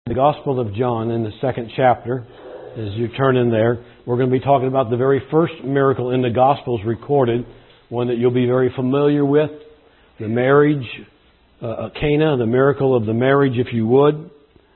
The Gospel of John in the second chapter. As you turn in there, we're going to be talking about the very first miracle in the Gospels recorded, one that you'll be very familiar with, the marriage, Cana, the miracle of the marriage, if you would.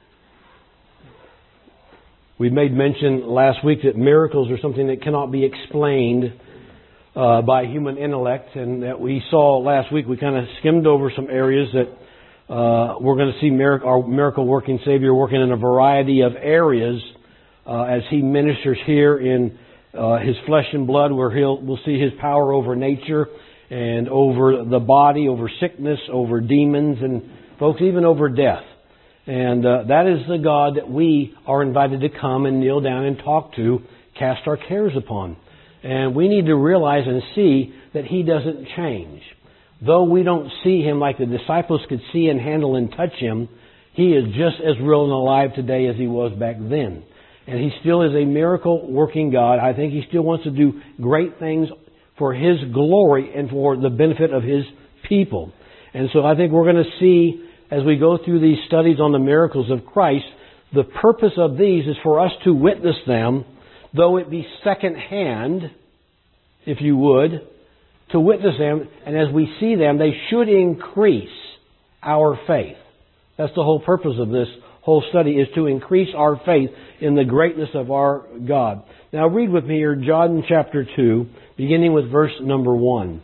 We made mention last week that miracles are something that cannot be explained by human intellect, and that we saw last week. We kind of skimmed over some areas that we're going to see our miracle-working Savior working in a variety of areas as He ministers here in His flesh and blood, where we'll see His power over nature and over the body, over sickness, over demons, and folks, even over death. And that is the God that we are invited to come and kneel down and talk to, cast our cares upon. And we need to realize and see that He doesn't change. Though we don't see Him like the disciples could see and handle and touch Him, He is just as real and alive today as He was back then. And He still is a miracle-working God. I think He still wants to do great things for His glory and for the benefit of His people. And so I think we're going to see, as we go through these studies on the miracles of Christ, the purpose of these is for us to witness them, though it be second-hand, if you would, to witness them, and as we see them, they should increase our faith. That's the whole purpose of this whole study, is to increase our faith in the greatness of our God. Now read with me here, John chapter 2, beginning with verse number 1.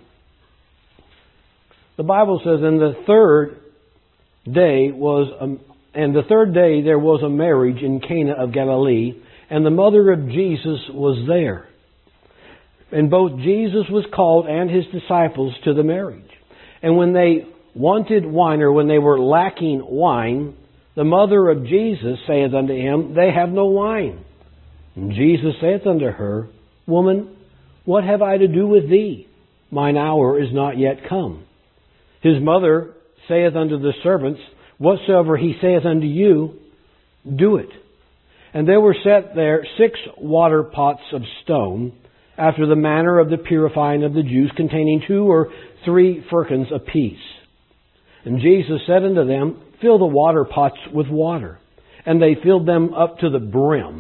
The Bible says, And the third day there was a marriage in Cana of Galilee, and the mother of Jesus was there. And both Jesus was called and His disciples to the marriage. And when they wanted wine, or when they were lacking wine, the mother of Jesus saith unto Him, They have no wine. And Jesus saith unto her, Woman, what have I to do with thee? Mine hour is not yet come. His mother saith unto the servants, Whatsoever He saith unto you, do it. And there were set there 6 water pots of stone, after the manner of the purifying of the Jews, containing 2 or 3 firkins apiece. And Jesus said unto them, Fill the water pots with water. And they filled them up to the brim.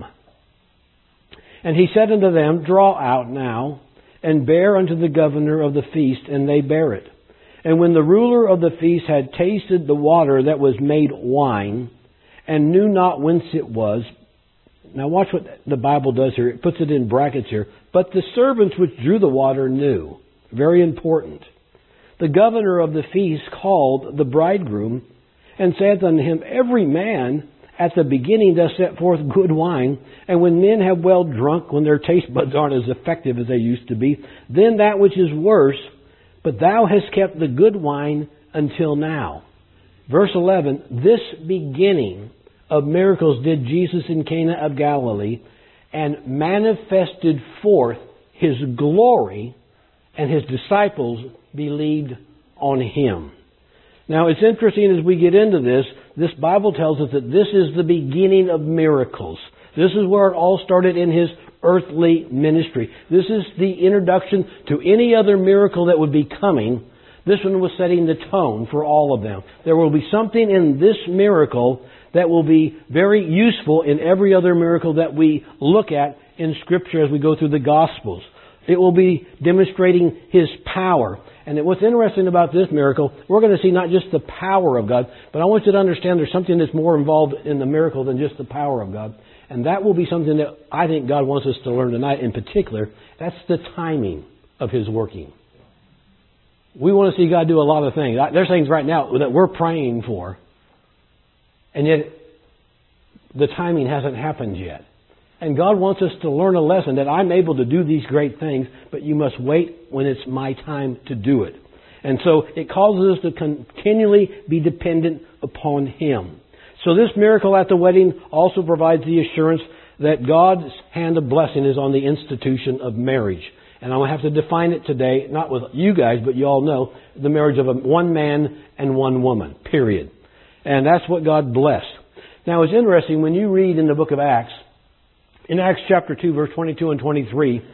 And He said unto them, Draw out now, and bear unto the governor of the feast. And they bare it. And when the ruler of the feast had tasted the water that was made wine, and knew not whence it was. Now watch what the Bible does here. It puts it in brackets here. But the servants which drew the water knew. Very important. The governor of the feast called the bridegroom, and saith unto him, Every man at the beginning does set forth good wine, and when men have well drunk, when their taste buds aren't as effective as they used to be, then that which is worse, but thou hast kept the good wine until now. Verse 11, This beginning of miracles did Jesus in Cana of Galilee, and manifested forth His glory, and His disciples believed on Him. Now it's interesting as we get into this Bible tells us that this is the beginning of miracles. This is where it all started in His earthly ministry. This is the introduction to any other miracle that would be coming. This one was setting the tone for all of them. There will be something in this miracle that will be very useful in every other miracle that we look at in Scripture as we go through the Gospels. It will be demonstrating His power. And what's interesting about this miracle, we're going to see not just the power of God, but I want you to understand there's something that's more involved in the miracle than just the power of God. And that will be something that I think God wants us to learn tonight in particular. That's the timing of His working. We want to see God do a lot of things. There's things right now that we're praying for, and yet the timing hasn't happened yet. And God wants us to learn a lesson that I'm able to do these great things, but you must wait when it's my time to do it. And so it causes us to continually be dependent upon Him. So this miracle at the wedding also provides the assurance that God's hand of blessing is on the institution of marriage. And I'm going to have to define it today, not with you guys, but you all know, the marriage of one man and one woman, period. And that's what God blessed. Now it's interesting, when you read in the book of Acts, in Acts chapter 2, verse 22 and 23,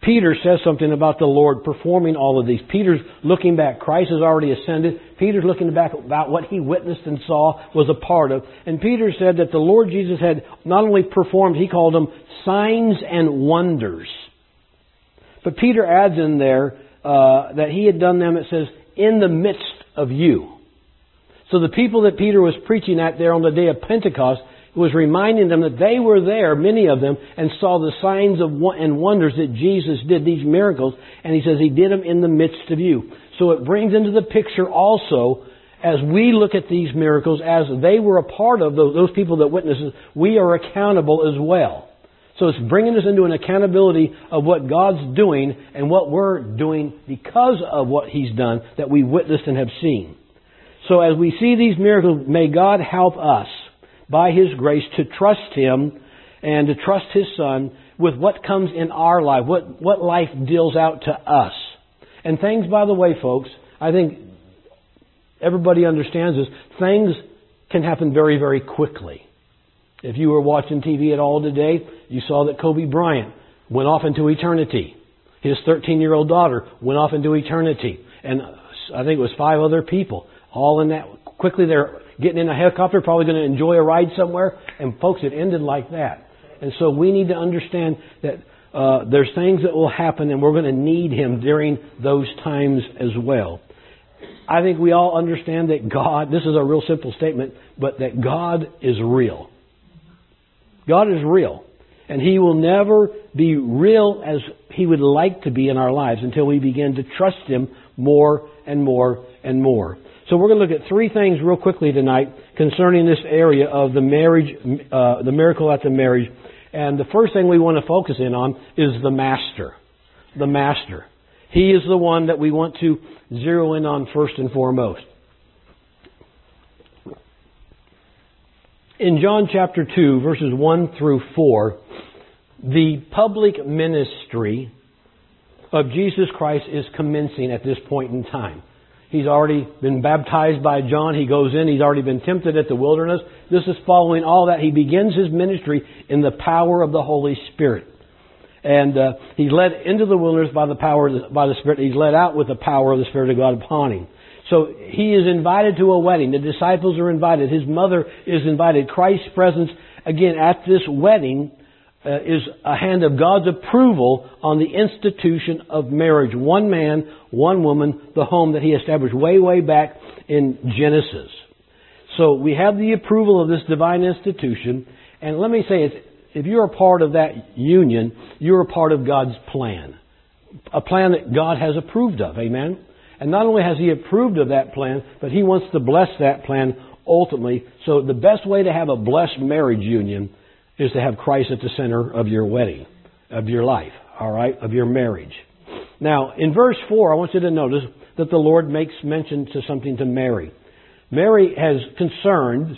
Peter says something about the Lord performing all of these. Peter's looking back. Christ has already ascended. Peter's looking back about what he witnessed and saw, was a part of. And Peter said that the Lord Jesus had not only performed, he called them signs and wonders. But Peter adds in there that he had done them, it says, in the midst of you. So the people that Peter was preaching at there on the day of Pentecost was reminding them that they were there, many of them, and saw the signs and wonders that Jesus did, these miracles. And he says he did them in the midst of you. So it brings into the picture also, as we look at these miracles, as they were a part of those people that witnessed it, we are accountable as well. So it's bringing us into an accountability of what God's doing and what we're doing because of what He's done that we witnessed and have seen. So as we see these miracles, may God help us by His grace to trust Him and to trust His Son with what comes in our life, what life deals out to us. And things, by the way, folks, I think everybody understands this, things can happen very, very quickly. If you were watching TV at all today, you saw that Kobe Bryant went off into eternity. His 13-year-old daughter went off into eternity. And I think it was 5 other people. All in that. Quickly they're getting in a helicopter, probably going to enjoy a ride somewhere. And folks, it ended like that. And so we need to understand that there's things that will happen and we're going to need Him during those times as well. I think we all understand that God, this is a real simple statement, but that God is real. God is real. And He will never be real as He would like to be in our lives until we begin to trust Him more and more and more. So we're going to look at 3 things real quickly tonight concerning this area of the marriage, the miracle at the marriage. And the first thing we want to focus in on is the Master. The Master. He is the one that we want to zero in on first and foremost. In John chapter 2, verses 1 through 4, the public ministry of Jesus Christ is commencing at this point in time. He's already been baptized by John. He goes in. He's already been tempted at the wilderness. This is following all that. He begins His ministry in the power of the Holy Spirit. And He's led into the wilderness by the Spirit. He's led out with the power of the Spirit of God upon Him. So He is invited to a wedding. The disciples are invited. His mother is invited. Christ's presence, again, at this wedding is a hand of God's approval on the institution of marriage. One man, one woman, the home that He established way, way back in Genesis. So we have the approval of this divine institution. And let me say, if you're a part of that union, you're a part of God's plan. A plan that God has approved of. Amen? And not only has He approved of that plan, but He wants to bless that plan ultimately. So the best way to have a blessed marriage union is to have Christ at the center of your wedding, of your life, all right, of your marriage. Now, in verse 4, I want you to notice that the Lord makes mention to something to Mary. Mary has concerns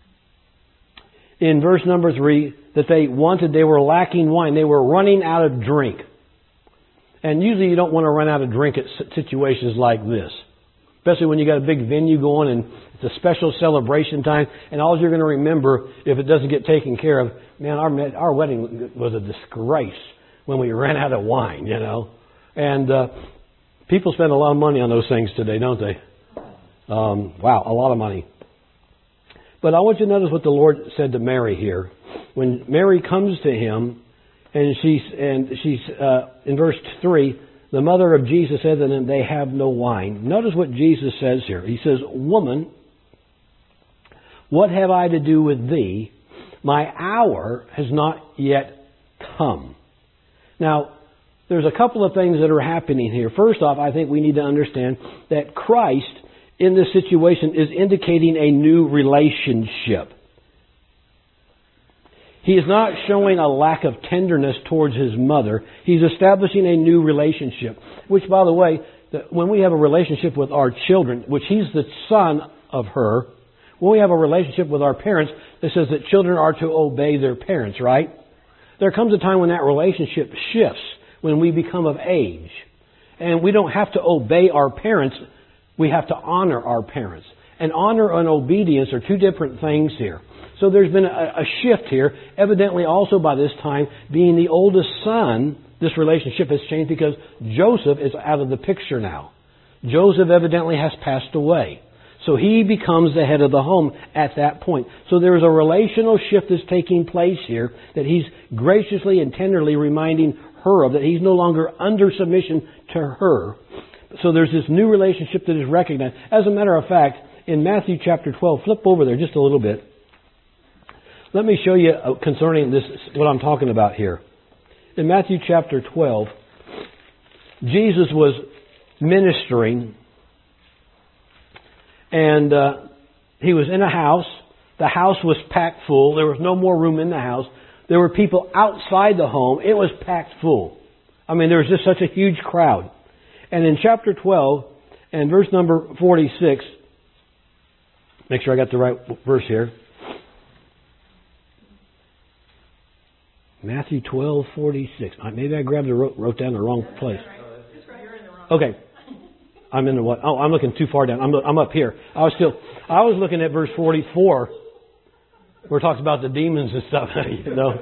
in verse number 3 that they were lacking wine. They were running out of drink. And usually you don't want to run out of drink at situations like this. Especially when you got a big venue going and it's a special celebration time. And all you're going to remember, if it doesn't get taken care of, man, our wedding was a disgrace when we ran out of wine, you know. And people spend a lot of money on those things today, don't they? Wow, a lot of money. But I want you to notice what the Lord said to Mary here. When Mary comes to Him, and she's in verse 3, the mother of Jesus said to them, they have no wine. Notice what Jesus says here. He says, woman, what have I to do with thee? My hour has not yet come. Now, there's a couple of things that are happening here. First off, I think we need to understand that Christ in this situation is indicating a new relationship. He is not showing a lack of tenderness towards His mother. He's establishing a new relationship. Which, by the way, when we have a relationship with our children, which He's the son of her, when we have a relationship with our parents, it says that children are to obey their parents, right? There comes a time when that relationship shifts, when we become of age. And we don't have to obey our parents. We have to honor our parents. And honor and obedience are 2 different things here. So there's been a shift here. Evidently also by this time, being the oldest son, this relationship has changed because Joseph is out of the picture now. Joseph evidently has passed away. So he becomes the head of the home at that point. So there's a relational shift that's taking place here that he's graciously and tenderly reminding her of, that he's no longer under submission to her. So there's this new relationship that is recognized. As a matter of fact, in Matthew chapter 12, flip over there just a little bit. Let me show you concerning this, what I'm talking about here. In Matthew chapter 12, Jesus was ministering, and he was in a house. The house was packed full. There was no more room in the house. There were people outside the home. It was packed full. I mean, there was just such a huge crowd. And in chapter 12 and verse number 46, make sure I got the right verse here. Matthew 12:46. Maybe I grabbed the wrote down the wrong place. Okay. I'm in the what? Oh, I'm looking too far down. I'm up here. I was looking at verse 44, where it talks about the demons and stuff. You know.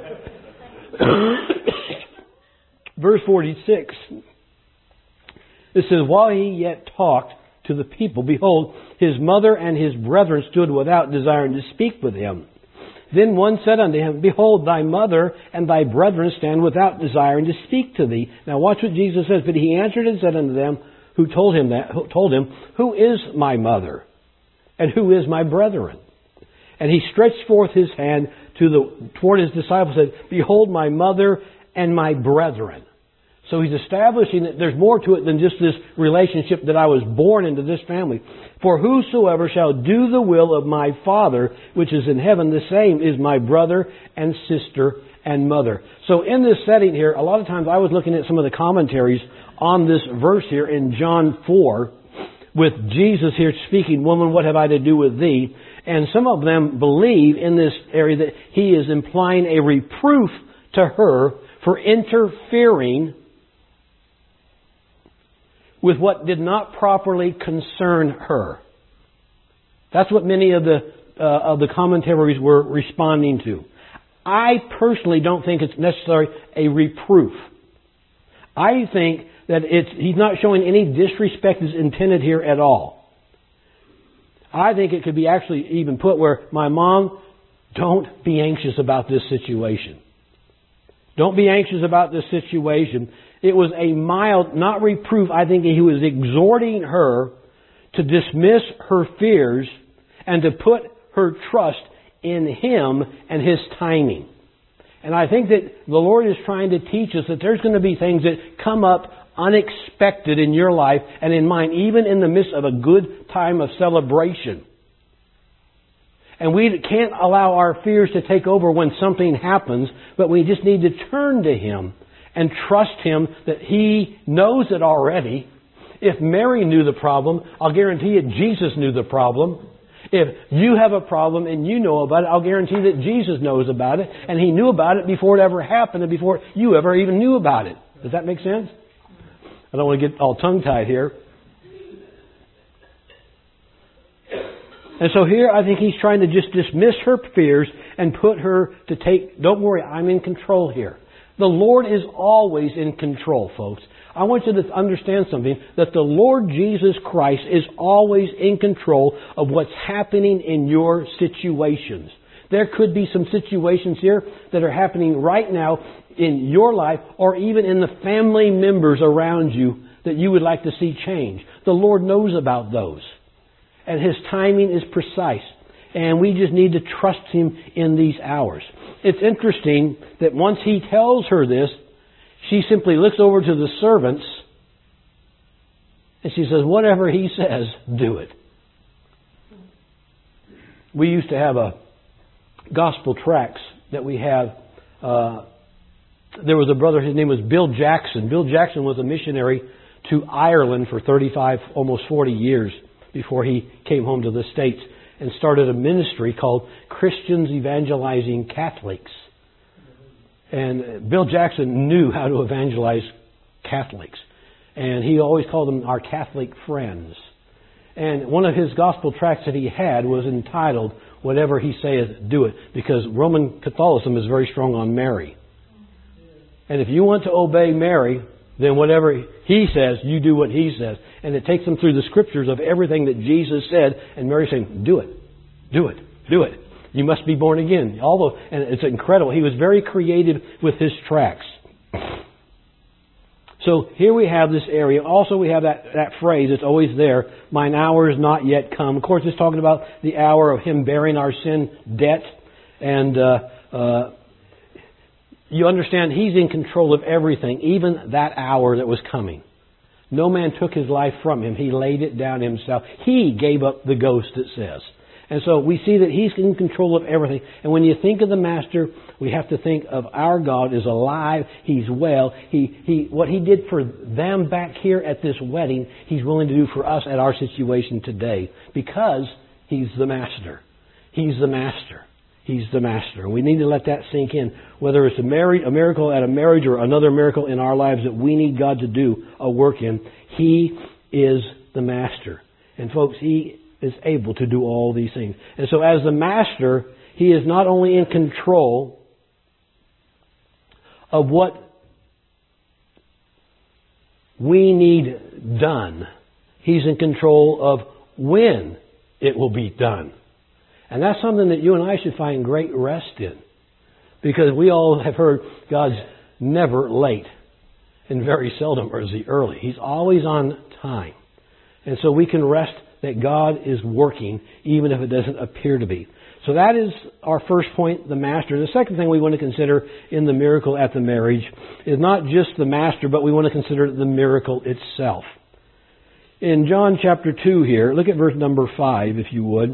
Verse 46. It says, while he yet talked to the people, behold, his mother and his brethren stood without, desiring to speak with him. Then one said unto him, behold, thy mother and thy brethren stand without, desiring to speak to thee. Now watch what Jesus says. But he answered and said unto them, who told him, who is my mother and who is my brethren? And he stretched forth his hand toward his disciples, and said, behold, my mother and my brethren. So he's establishing that there's more to it than just this relationship that I was born into this family. For whosoever shall do the will of my Father, which is in heaven, the same is my brother and sister and mother. So in this setting here, a lot of times I was looking at some of the commentaries on this verse here in John 4, with Jesus here speaking, woman, what have I to do with thee? And some of them believe in this area that he is implying a reproof to her for interfering with what did not properly concern her. That's what many of the commentaries were responding to. I personally don't think it's necessarily a reproof. I think that he's not showing any disrespect is intended here at all. I think it could be actually even put where, my mom, don't be anxious about this situation. Don't be anxious about this situation. It was a mild, not reproof. I think he was exhorting her to dismiss her fears and to put her trust in him and his timing. And I think that the Lord is trying to teach us that there's going to be things that come up unexpected in your life and in mine, even in the midst of a good time of celebration. And we can't allow our fears to take over when something happens, but we just need to turn to him and trust him that he knows it already. If Mary knew the problem, I'll guarantee you Jesus knew the problem. If you have a problem and you know about it, I'll guarantee that Jesus knows about it. And he knew about it before it ever happened and before you ever even knew about it. Does that make sense? I don't want to get all tongue-tied here. And so here I think he's trying to just dismiss her fears and put her to take, don't worry, I'm in control here. The Lord is always in control, folks. I want you to understand something, that the Lord Jesus Christ is always in control of what's happening in your situations. There could be some situations here that are happening right now in your life or even in the family members around you that you would like to see change. The Lord knows about those. And his timing is precise. And we just need to trust him in these hours. It's interesting that once he tells her this, she simply looks over to the servants and she says, whatever he says, do it. We used to have a gospel tracts that we have. There was a brother, his name was Bill Jackson. Bill Jackson was a missionary to Ireland for 35, almost 40 years before he came home to the States and started a ministry called Christians Evangelizing Catholics. And Bill Jackson knew how to evangelize Catholics. And he always called them our Catholic friends. And one of his gospel tracts that he had was entitled, Whatever He Saith, Do It, because Roman Catholicism is very strong on Mary. And if you want to obey Mary, then whatever he says, you do what he says. And it takes them through the scriptures of everything that Jesus said. And Mary's saying, do it, do it, do it. You must be born again. And it's incredible. He was very creative with his tracts. So here we have this area. Also we have that phrase, it's always there, mine hour is not yet come. Of course, it's talking about the hour of him bearing our sin debt. And you understand, he's in control of everything, even that hour that was coming. No man took his life from him. He laid it down himself. He gave up the ghost, it says. And so we see that he's in control of everything. And when you think of the Master, we have to think of our God is alive. He's well. What he did for them back here at this wedding, he's willing to do for us at our situation today. Because he's the Master. He's the Master. He's the Master. We need to let that sink in. Whether it's a miracle at a marriage or another miracle in our lives that we need God to do a work in, he is the Master. And folks, he is able to do all these things. And so as the Master, he is not only in control of what we need done, he's in control of when it will be done. And that's something that you and I should find great rest in. Because we all have heard God's never late and very seldom is he early. He's always on time. And so we can rest that God is working even if it doesn't appear to be. So that is our first point, the Master. The second thing we want to consider in the miracle at the marriage is not just the Master, but we want to consider the miracle itself. In John chapter 2 here, look at verse number 5 if you would.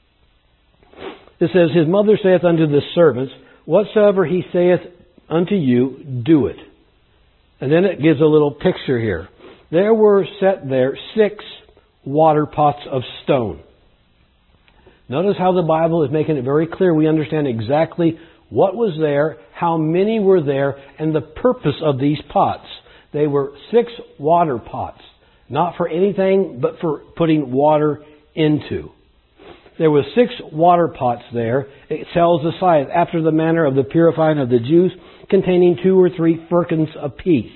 It says, his mother saith unto the servants, whatsoever he saith unto you, do it. And then it gives a little picture here. There were set there 6 water pots of stone. Notice how the Bible is making it very clear. We understand exactly what was there, how many were there, and the purpose of these pots. They were 6 water pots. Not for anything, but for putting water into. There were 6 water pots there. It tells the size, after the manner of the purifying of the Jews, containing 2 or 3 firkins apiece.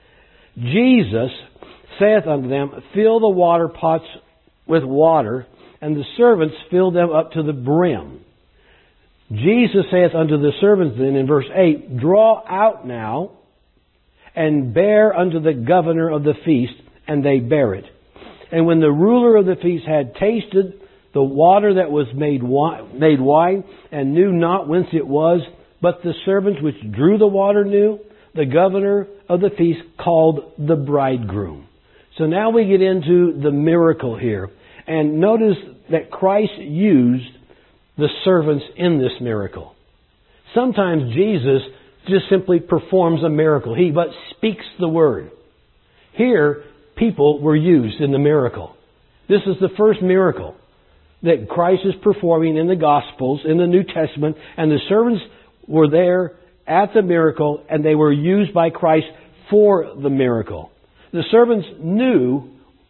Jesus saith unto them, fill the water pots with water, and the servants filled them up to the brim. Jesus saith unto the servants then in verse 8, draw out now, and bear unto the governor of the feast, and they bear it. And when the ruler of the feast had tasted the water that was made wine, and knew not whence it was, but the servants which drew the water knew, the governor of the feast called the bridegroom. So now we get into the miracle here. And notice that Christ used the servants in this miracle. Sometimes Jesus just simply performs a miracle. He but speaks the word. Here, people were used in the miracle. This is the first miracle that Christ is performing in the Gospels, in the New Testament, and the servants were there at the miracle, and they were used by Christ for the miracle. The servants knew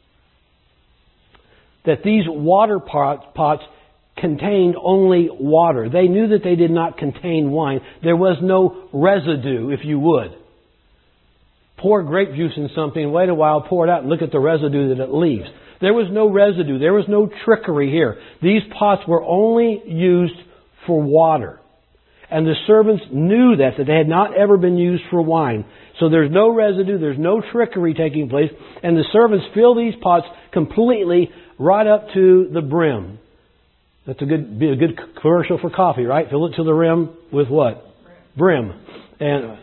that these water pots contained only water. They knew that they did not contain wine. There was no residue, if you would. Pour grape juice in something, wait a while, pour it out, and look at the residue that it leaves. There was no residue. There was no trickery here. These pots were only used for water. And the servants knew that they had not ever been used for wine. So there's no residue, there's no trickery taking place. And the servants fill these pots completely right up to the brim. That's be a good commercial for coffee, right? Fill it to the rim with what? Brim. And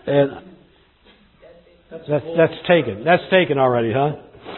that's taken. That's taken already, huh?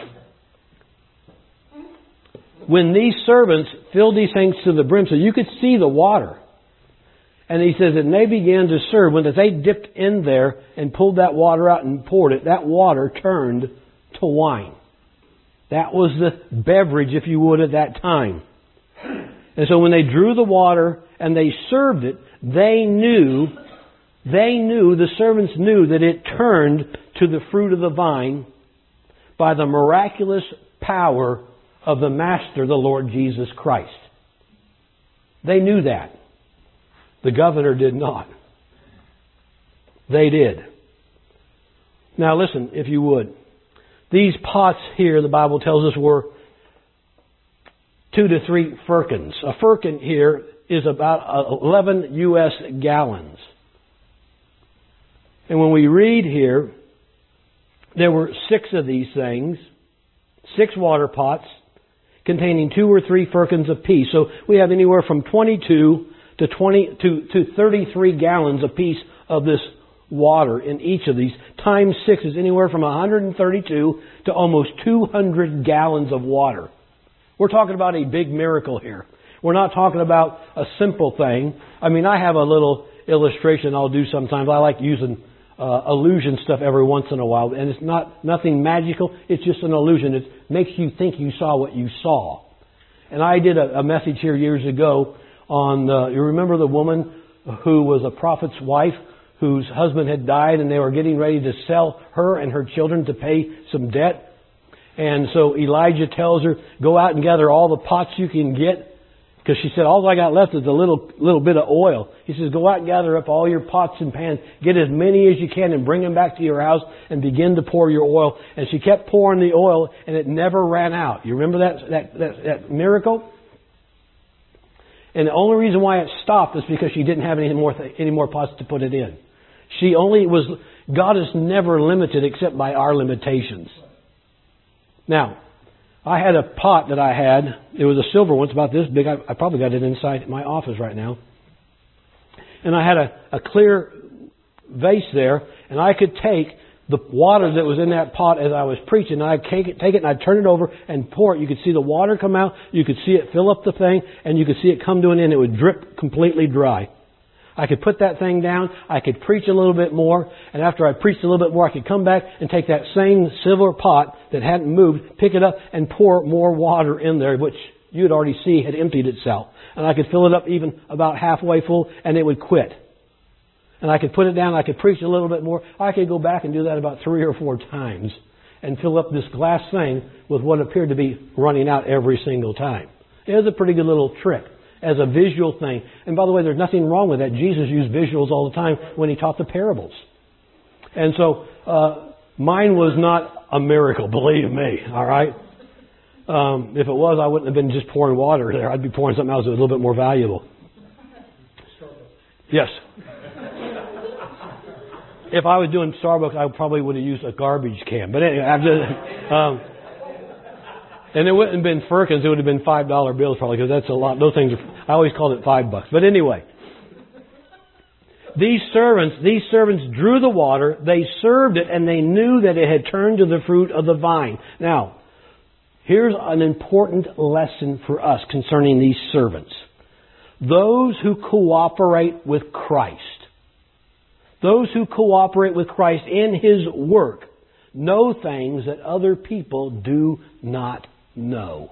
When these servants filled these things to the brim, so you could see the water. And he says, and they began to serve. When they dipped in there and pulled that water out and poured it, that water turned to wine. That was the beverage, if you would, at that time. And so when they drew the water and they served it, the servants knew that it turned to the fruit of the vine by the miraculous power of the Master, the Lord Jesus Christ. They knew that. The governor did not. They did. Now listen, if you would. These pots here, the Bible tells us, were 2 to 3 firkins. A firkin here is about 11 U.S. gallons. And when we read here, there were 6 of these things, 6 water pots containing 2 or 3 firkins apiece. So we have anywhere from 22 to 33 gallons apiece of this water in each of these. Times 6 is anywhere from 132 to almost 200 gallons of water. We're talking about a big miracle here. We're not talking about a simple thing. I mean, I have a little illustration I'll do sometimes. I like using illusion stuff every once in a while, and it's nothing magical. It's just an illusion. It makes you think you saw what you saw. And I did a message here years ago on, you remember the woman who was a prophet's wife, whose husband had died, and they were getting ready to sell her and her children to pay some debt. And so Elijah tells her, go out and gather all the pots you can get. Because she said, all I got left is a little bit of oil. He says, go out and gather up all your pots and pans. Get as many as you can and bring them back to your house and begin to pour your oil. And she kept pouring the oil and it never ran out. You remember that miracle? And the only reason why it stopped is because she didn't have any more pots to put it in. God is never limited except by our limitations. Now, I had a pot that I had. It was a silver one. It's about this big. I probably got it inside my office right now. And I had a clear vase there, and I could take the water that was in that pot as I was preaching. I'd take it and I'd turn it over and pour it. You could see the water come out. You could see it fill up the thing, and you could see it come to an end. It would drip completely dry. I could put that thing down. I could preach a little bit more. And after I preached a little bit more, I could come back and take that same silver pot that hadn't moved, pick it up, and pour more water in there, which you'd already see had emptied itself. And I could fill it up even about halfway full, and it would quit. And I could put it down. I could preach a little bit more. I could go back and do that about 3 or 4 times and fill up this glass thing with what appeared to be running out every single time. It was a pretty good little trick as a visual thing. And by the way, there's nothing wrong with that. Jesus used visuals all the time when He taught the parables. And so mine was not a miracle, believe me, all right? If it was, I wouldn't have been just pouring water there. I'd be pouring something else that was a little bit more valuable. Yes. If I was doing Starbucks, I probably would have used a garbage can. But anyway, and it wouldn't have been firkins. It would have been $5 bills probably, because that's a lot. Those things I always called it $5. But anyway, these servants drew the water. They served it, and they knew that it had turned to the fruit of the vine. Now, here's an important lesson for us concerning these servants. Those who cooperate with Christ, those who cooperate with Christ in His work, know things that other people do not know.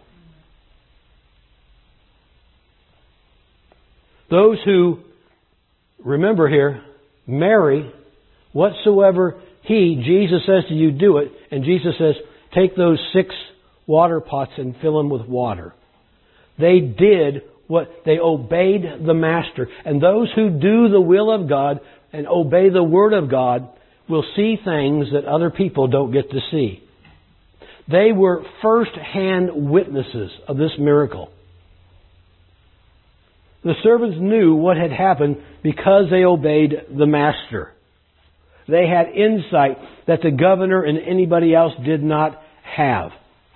Those who, remember here, Mary, whatsoever Jesus says to you, do it. And Jesus says, take those 6 water pots and fill them with water. They did what they obeyed the Master. And those who do the will of God and obey the Word of God will see things that other people don't get to see. They were first-hand witnesses of this miracle. The servants knew what had happened because they obeyed the Master. They had insight that the governor and anybody else did not have.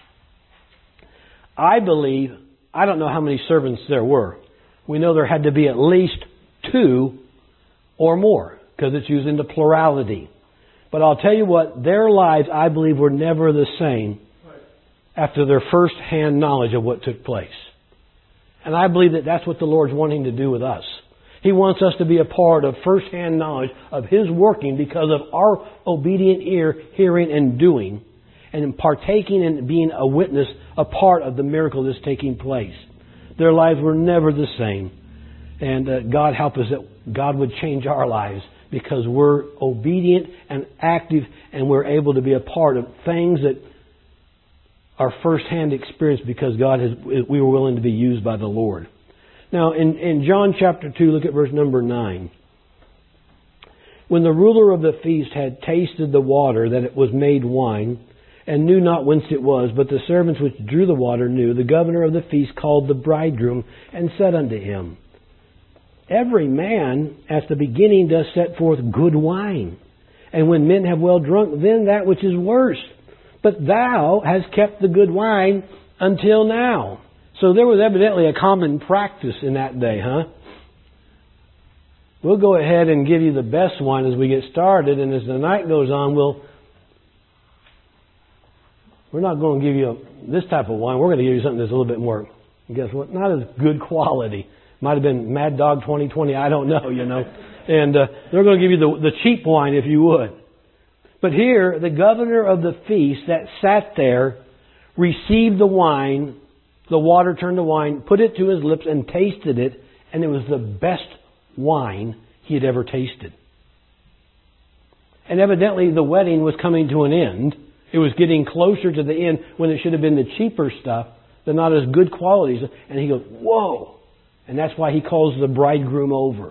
I believe, I don't know how many servants there were. We know there had to be at least 2 or more, because it's using the plurality. But I'll tell you what, their lives, I believe, were never the same after their first-hand knowledge of what took place. And I believe that that's what the Lord's wanting to do with us. He wants us to be a part of first-hand knowledge of His working because of our obedient ear, hearing, and doing, and partaking and being a witness, a part of the miracle that's taking place. Their lives were never the same. And God help us that God would change our lives because we're obedient and active, and we're able to be a part of things that are first-hand experience because we were willing to be used by the Lord. Now, in John chapter 2, look at verse number 9. When the ruler of the feast had tasted the water, that it was made wine, and knew not whence it was, but the servants which drew the water knew, the governor of the feast called the bridegroom, and said unto him, Every man at the beginning does set forth good wine, and when men have well drunk, then that which is worse. But thou hast kept the good wine until now. So there was evidently a common practice in that day, huh? We'll go ahead and give you the best wine as we get started, and as the night goes on, we're not going to give you this type of wine. We're going to give you something that's a little bit more, guess what, not as good quality. Might have been Mad Dog 2020, I don't know, And they're going to give you the cheap wine if you would. But here, the governor of the feast that sat there received the wine, the water turned to wine, put it to his lips and tasted it, and it was the best wine he had ever tasted. And evidently the wedding was coming to an end. It was getting closer to the end when it should have been the cheaper stuff, the not as good qualities. And he goes, whoa! And that's why he calls the bridegroom over.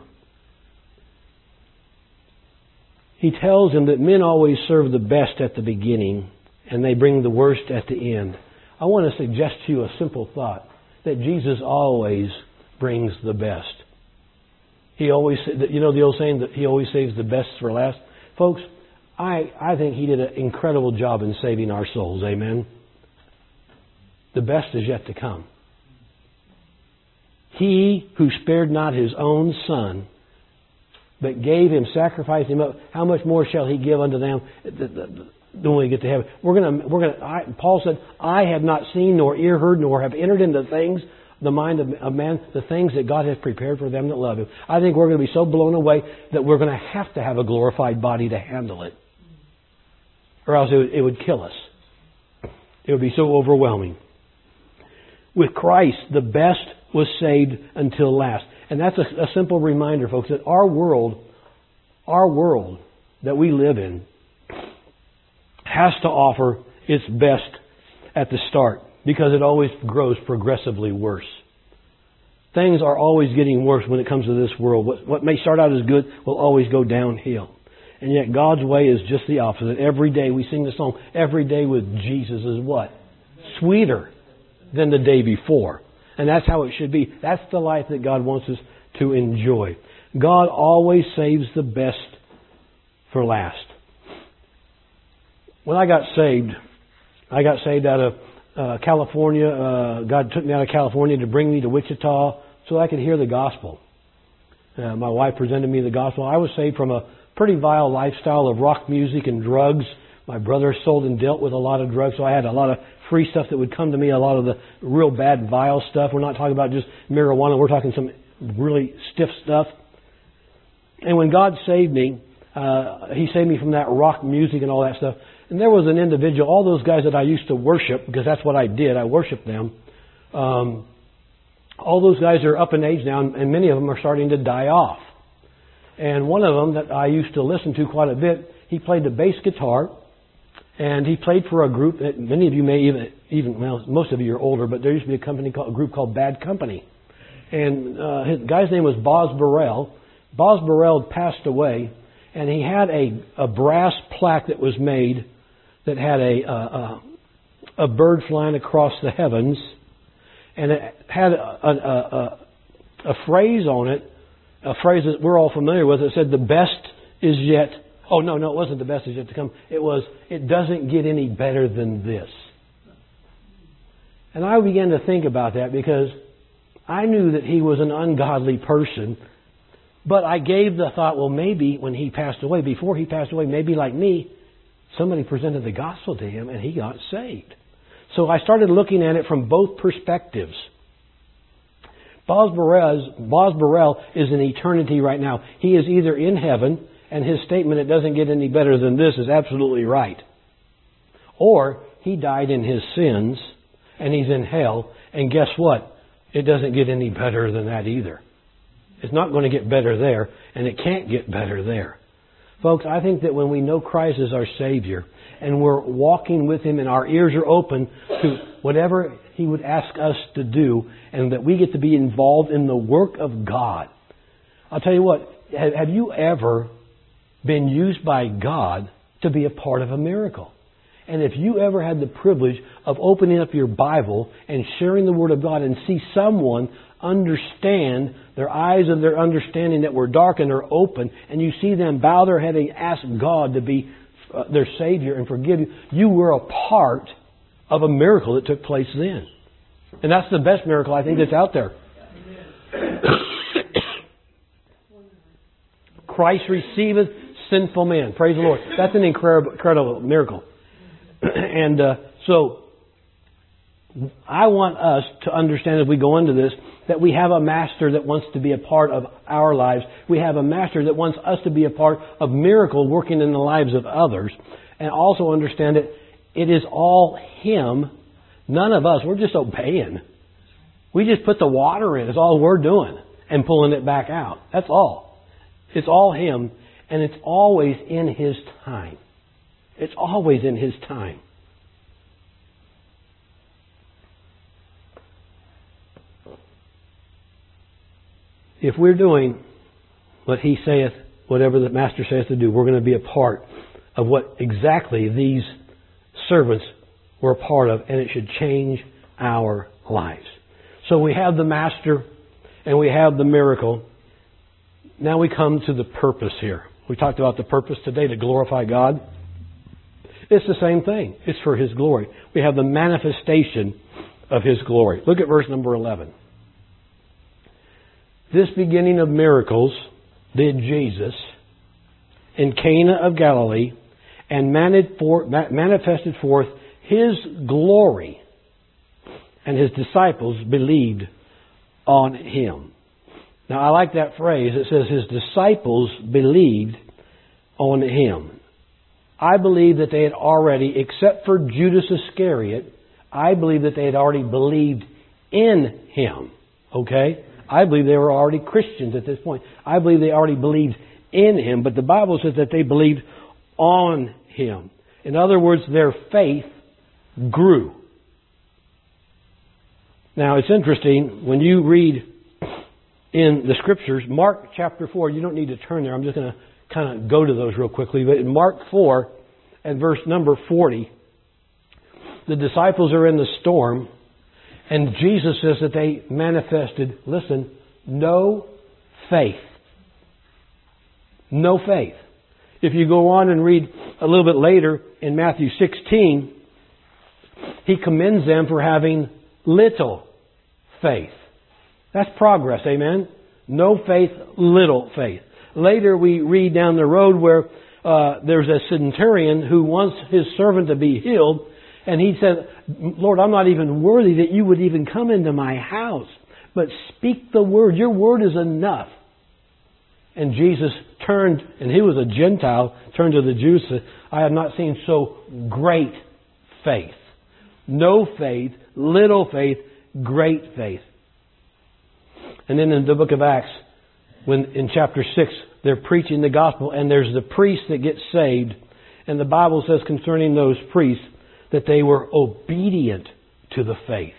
He tells him that men always serve the best at the beginning and they bring the worst at the end. I want to suggest to you a simple thought, that Jesus always brings the best. He always, the old saying that He always saves the best for last? Folks, I think He did an incredible job in saving our souls. Amen? The best is yet to come. He who spared not His own Son, but gave Him, sacrificed Him up, how much more shall He give unto them when we get to heaven? Paul said, I have not seen nor ear heard nor have entered into the mind of man, the things that God has prepared for them that love Him. I think we're going to be so blown away that we're going to have a glorified body to handle it. Or else it would kill us. It would be so overwhelming. With Christ, the best was saved until last. And that's a simple reminder, folks, that our world that we live in has to offer its best at the start, because it always grows progressively worse. Things are always getting worse when it comes to this world. What may start out as good will always go downhill. And yet God's way is just the opposite. Every day we sing the song, every day with Jesus is what? Sweeter than the day before. And that's how it should be. That's the life that God wants us to enjoy. God always saves the best for last. When I got saved out of California. God took me out of California to bring me to Wichita so I could hear the gospel. My wife presented me the gospel. I was saved from a pretty vile lifestyle of rock music and drugs. My brother sold and dealt with a lot of drugs, so I had a lot of free stuff that would come to me, a lot of the real bad, vile stuff. We're not talking about just marijuana. We're talking some really stiff stuff. And when God saved me, He saved me from that rock music and all that stuff. And there was an individual, all those guys that I used to worship, because that's what I did, I worshiped them. All those guys are up in age now, and many of them are starting to die off. And one of them that I used to listen to quite a bit, he played the bass guitar, and he played for a group that many of you may even most of you are older, but there used to be a group called Bad Company. And his guy's name was Boz Burrell. Boz Burrell passed away, and he had a brass plaque that was made that had a bird flying across the heavens, and it had a phrase on it, a phrase that we're all familiar with. It said, "The best is yet." Oh no, it wasn't "the best is yet to come." It was, "It doesn't get any better than this." And I began to think about that because I knew that he was an ungodly person. But I gave the thought, well, maybe when he passed away, before he passed away, maybe like me, somebody presented the gospel to him and he got saved. So I started looking at it from both perspectives. Boz Burrell is in eternity right now. He is either in heaven, and his statement, "It doesn't get any better than this," is absolutely right. Or he died in his sins, and he's in hell, and guess what? It doesn't get any better than that either. It's not going to get better there, and it can't get better there. Folks, I think that when we know Christ as our Savior, and we're walking with Him, and our ears are open to whatever He would ask us to do, and that we get to be involved in the work of God. I'll tell you what, have you ever been used by God to be a part of a miracle. And if you ever had the privilege of opening up your Bible and sharing the Word of God and see someone understand, their eyes of their understanding that were darkened are open, and you see them bow their head and ask God to be their Savior and forgive you, you were a part of a miracle that took place then. And that's the best miracle I think that's out there. Christ receiveth sinful men. Praise the Lord. That's an incredible miracle. And so I want us to understand as we go into this that we have a master that wants to be a part of our lives. We have a master that wants us to be a part of miracle working in the lives of others. And also understand that it is all Him. None of us. We're just obeying. We just put the water in. It's all we're doing. And pulling it back out. That's all. It's all Him. And it's always in His time. It's always in His time. If we're doing what He saith, whatever the Master saith to do, we're going to be a part of what exactly these servants were a part of, and it should change our lives. So we have the Master and we have the miracle. Now we come to the purpose here. We talked about the purpose today, to glorify God. It's the same thing. It's for His glory. We have the manifestation of His glory. Look at verse number 11. This beginning of miracles did Jesus in Cana of Galilee and manifested forth His glory, and His disciples believed on Him. Now I like that phrase. It says His disciples believed on Him. I believe that they had already, except for Judas Iscariot, I believe that they had already believed in Him. Okay? I believe they were already Christians at this point. I believe they already believed in Him, but the Bible says that they believed on Him. In other words, their faith grew. Now, it's interesting, when you read in the Scriptures, Mark chapter 4, you don't need to turn there, I'm just going to kind of go to those real quickly, but in Mark 4, at verse number 40, the disciples are in the storm, and Jesus says that they manifested, listen, no faith. No faith. If you go on and read a little bit later in Matthew 16, He commends them for having little faith. That's progress, amen? No faith, little faith. Later we read down the road where there's a centurion who wants his servant to be healed, and he said, Lord, I'm not even worthy that you would even come into my house, but speak the word. Your word is enough. And Jesus turned, and he was a Gentile, turned to the Jews and said, I have not seen so great faith. No faith, little faith, great faith. And then in the book of Acts, when in chapter 6, they're preaching the gospel, and there's the priest that gets saved. And the Bible says concerning those priests that they were obedient to the faith.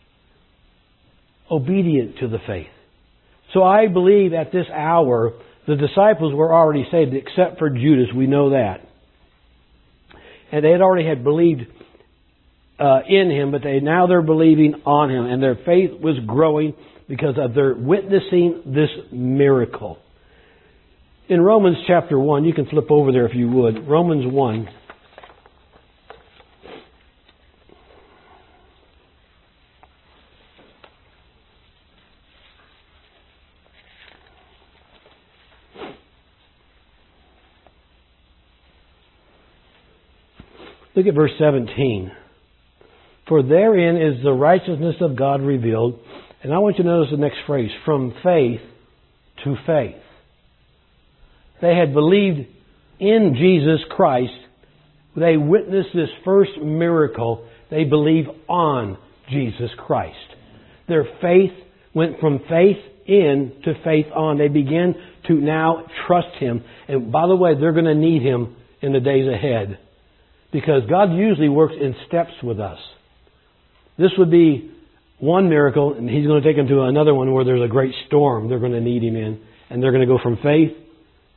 Obedient to the faith. So I believe at this hour, the disciples were already saved, except for Judas. We know that. And they had already believed in Him, but now they're believing on Him. And their faith was growing because of their witnessing this miracle. In Romans chapter 1, you can flip over there if you would. Romans 1. Look at verse 17. For therein is the righteousness of God revealed. And I want you to notice the next phrase. From faith to faith. They had believed in Jesus Christ. They witnessed this first miracle. They believe on Jesus Christ. Their faith went from faith in to faith on. They began to now trust Him. And by the way, they're going to need Him in the days ahead. Because God usually works in steps with us. This would be one miracle, and He's going to take them to another one where there's a great storm they're going to need Him in. And they're going to go from faith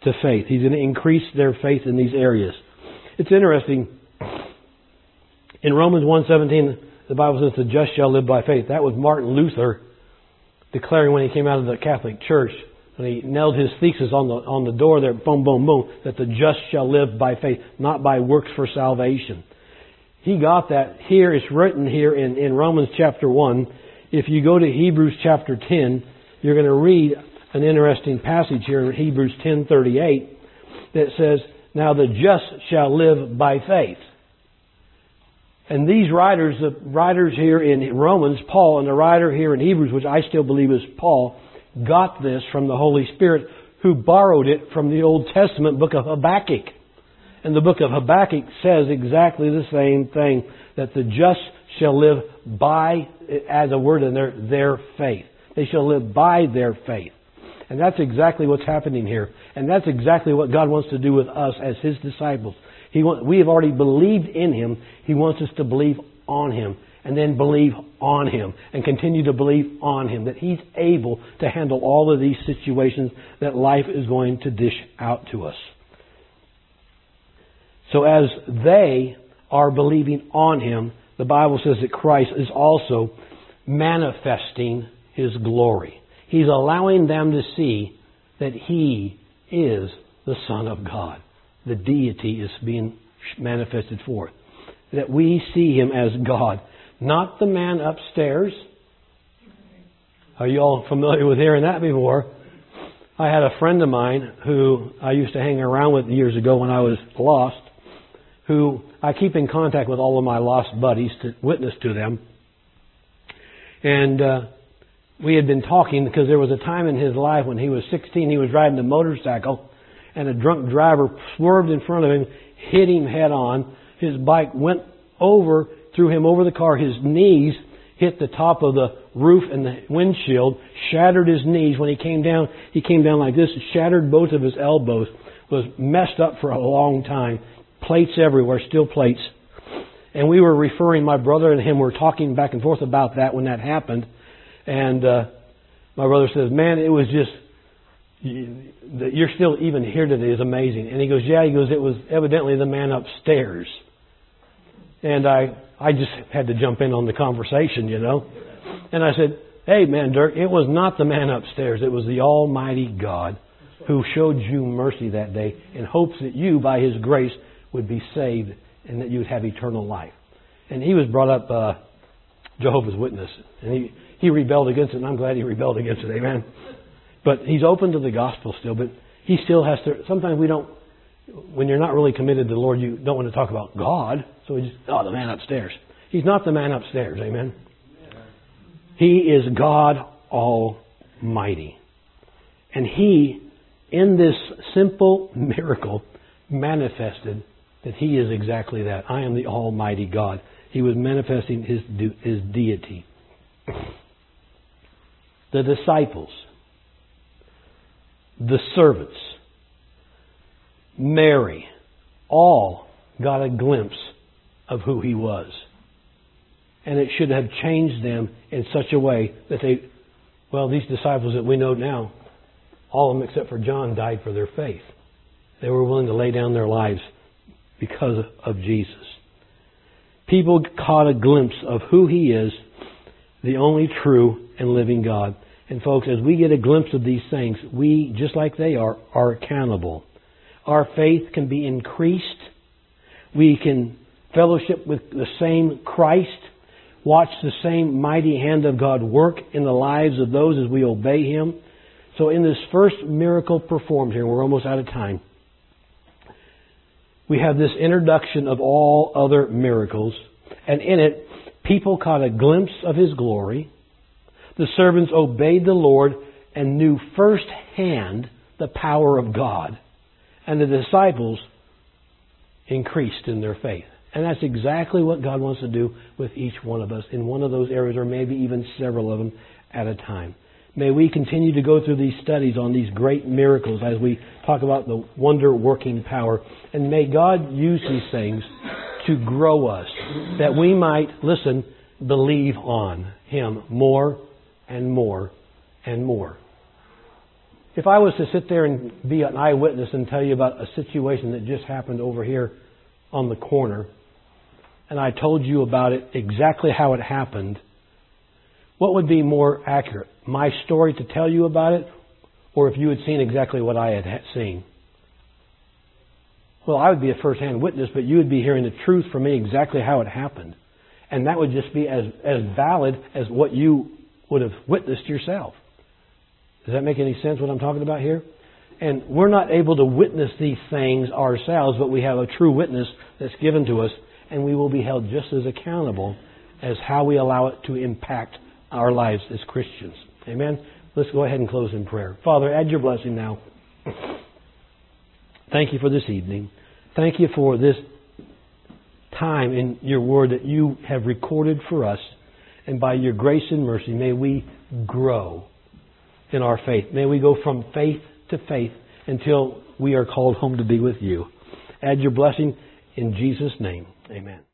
to faith. He's going to increase their faith in these areas. It's interesting. In Romans 1:17, the Bible says the just shall live by faith. That was Martin Luther declaring when he came out of the Catholic Church, when he nailed his thesis on the door there, boom, boom, boom, that the just shall live by faith, not by works for salvation. He got that here. It's written here in Romans chapter 1. If you go to Hebrews chapter 10, you're going to read an interesting passage here in Hebrews 10:38 that says, now the just shall live by faith. And these writers, the writers here in Romans, Paul, and the writer here in Hebrews, which I still believe is Paul, got this from the Holy Spirit, who borrowed it from the Old Testament book of Habakkuk. And the book of Habakkuk says exactly the same thing, that the just shall live by, as a word in there, their faith. They shall live by their faith. And that's exactly what's happening here. And that's exactly what God wants to do with us as His disciples. We have already believed in Him. He wants us to believe on Him. And then believe on Him. And continue to believe on Him. That He's able to handle all of these situations that life is going to dish out to us. So as they are believing on Him, the Bible says that Christ is also manifesting His glory. He's allowing them to see that He is the Son of God. The deity is being manifested forth. That we see Him as God. Not the man upstairs. Are you all familiar with hearing that before? I had a friend of mine who I used to hang around with years ago when I was lost, who I keep in contact with all of my lost buddies to witness to them. And we had been talking because there was a time in his life when he was 16, he was riding a motorcycle and a drunk driver swerved in front of him, hit him head on. His bike went over, threw him over the car. His knees hit the top of the roof and the windshield, shattered his knees. When he came down like this, shattered both of his elbows, was messed up for a long time. Plates everywhere, still plates. And we were referring, my brother and him were talking back and forth about that when that happened. And my brother says, man, it was just, you're still even here today is amazing. And he goes, yeah, it was evidently the man upstairs. And I just had to jump in on the conversation, you know. And I said, hey, man, Dirk, it was not the man upstairs. It was the Almighty God who showed you mercy that day in hopes that you, by His grace, would be saved and that you would have eternal life. And he was brought up Jehovah's Witness. And he rebelled against it, and I'm glad he rebelled against it. Amen. But he's open to the gospel still, but he still has to... Sometimes we don't... When you're not really committed to the Lord, you don't want to talk about God. So we just... Oh, the man upstairs. He's not the man upstairs. Amen. He is God Almighty. And He, in this simple miracle, manifested that He is exactly that. I am the Almighty God. He was manifesting His deity. The disciples, the servants, Mary, all got a glimpse of who He was. And it should have changed them in such a way that these disciples that we know now, all of them except for John died for their faith. They were willing to lay down their lives because of Jesus. People caught a glimpse of who He is, the only true and living God. And folks, as we get a glimpse of these things, we, just like they are accountable. Our faith can be increased. We can fellowship with the same Christ, watch the same mighty hand of God work in the lives of those as we obey Him. So in this first miracle performed here, we're almost out of time, we have this introduction of all other miracles. And in it, people caught a glimpse of His glory. The servants obeyed the Lord and knew firsthand the power of God. And the disciples increased in their faith. And that's exactly what God wants to do with each one of us in one of those areas, or maybe even several of them at a time. May we continue to go through these studies on these great miracles as we talk about the wonder-working power. And may God use these things to grow us, that we might, believe on Him more and more and more. If I was to sit there and be an eyewitness and tell you about a situation that just happened over here on the corner, and I told you about it, exactly how it happened, what would be more accurate? My story to tell you about it, or if you had seen exactly what I had seen? Well, I would be a first-hand witness, but you would be hearing the truth from me, exactly how it happened. And that would just be as valid as what you would have witnessed yourself. Does that make any sense, what I'm talking about here? And we're not able to witness these things ourselves, but we have a true witness that's given to us, and we will be held just as accountable as how we allow it to impact our lives as Christians. Amen? Let's go ahead and close in prayer. Father, add your blessing now. Thank you for this evening. Thank you for this time in your word that you have recorded for us. And by your grace and mercy, may we grow in our faith. May we go from faith to faith until we are called home to be with you. Add your blessing in Jesus' name. Amen.